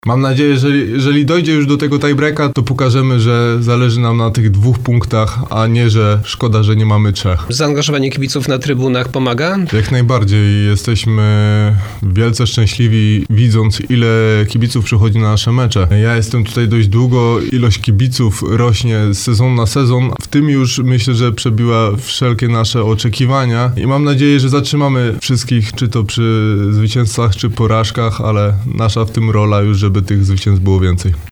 Mam nadzieję, że jeżeli dojdzie już do tego tiebreaka, to pokażemy, że zależy nam na tych 2 punktach, a nie, że szkoda, że nie mamy 3. Zaangażowanie kibiców na trybunach pomaga? Jak najbardziej. Jesteśmy wielce szczęśliwi, widząc, ile kibiców przychodzi na nasze mecze. Ja jestem tutaj dość długo, ilość kibiców rośnie z sezon na sezon. W tym już myślę, że przebiła wszelkie nasze oczekiwania i mam nadzieję, że zatrzymamy wszystkich, czy to przy zwycięstwach, czy porażkach, ale nasza w tym rola już, żeby tych zwycięstw było więcej.